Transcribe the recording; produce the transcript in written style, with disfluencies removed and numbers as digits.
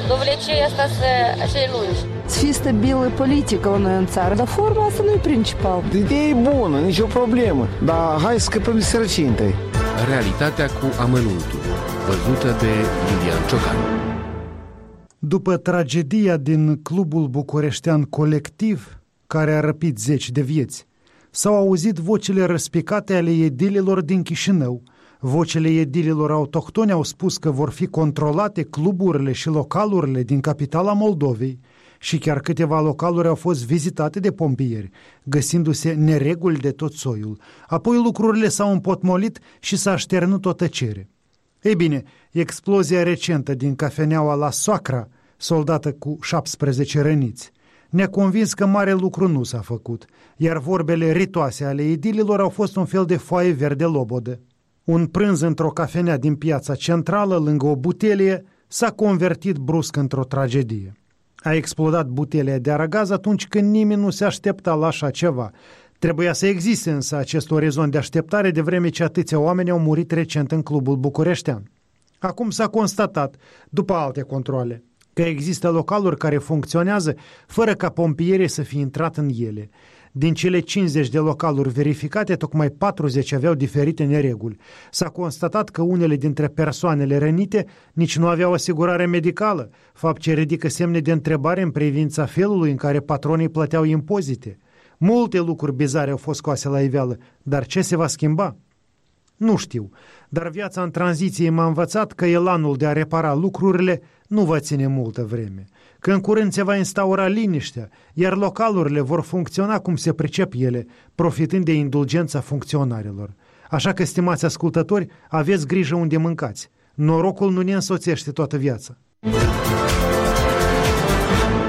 Довлече остаться așa lungi. Să fie stabilă politică la noi în țară, dar forma asta nu e principal. Ideea e bună, nicio problemă, dar hai să scăpăm de sărăcie întâi. Realitatea cu amănuntul, văzută de Iulian Ciocan. După tragedia din clubul bucureștean Colectiv, care a răpit 10 de vieți, s-au auzit vocile răspicate ale edililor din Chișinău. Vocile edililor autohtoni au spus că vor fi controlate cluburile și localurile din capitala Moldovei și chiar câteva localuri au fost vizitate de pompieri, găsindu-se nereguli de tot soiul. Apoi lucrurile s-au împotmolit și s-a șternut o tăcere. Ei bine, explozia recentă din cafeneaua La Soacra, soldată cu 17 răniți, ne-a convins că mare lucru nu s-a făcut, iar vorbele ritoase ale edililor au fost un fel de foaie verde lobodă. Un prânz într-o cafenea din piața centrală, lângă o butelie, s-a convertit brusc într-o tragedie. A explodat butelia de aragaz atunci când nimeni nu se aștepta la așa ceva. Trebuia să existe însă acest orizont de așteptare, de vreme ce atâția oameni au murit recent în clubul bucureștean. Acum s-a constatat, după alte controale, că există localuri care funcționează fără ca pompierii să fie intrat în ele. Din cele 50 de localuri verificate, tocmai 40 aveau diferite nereguli. S-a constatat că unele dintre persoanele rănite nici nu aveau asigurare medicală, fapt ce ridică semne de întrebare în privința felului în care patronii plăteau impozite. Multe lucruri bizare au fost scoase la iveală, dar ce se va schimba? Nu știu, dar viața în tranziție m-a învățat că elanul de a repara lucrurile nu va ține multă vreme, că în curând se va instaura liniștea, iar localurile vor funcționa cum se pricep ele, profitând de indulgența funcționarilor. Așa că, stimați ascultători, aveți grijă unde mâncați. Norocul nu ne însoțește toată viața.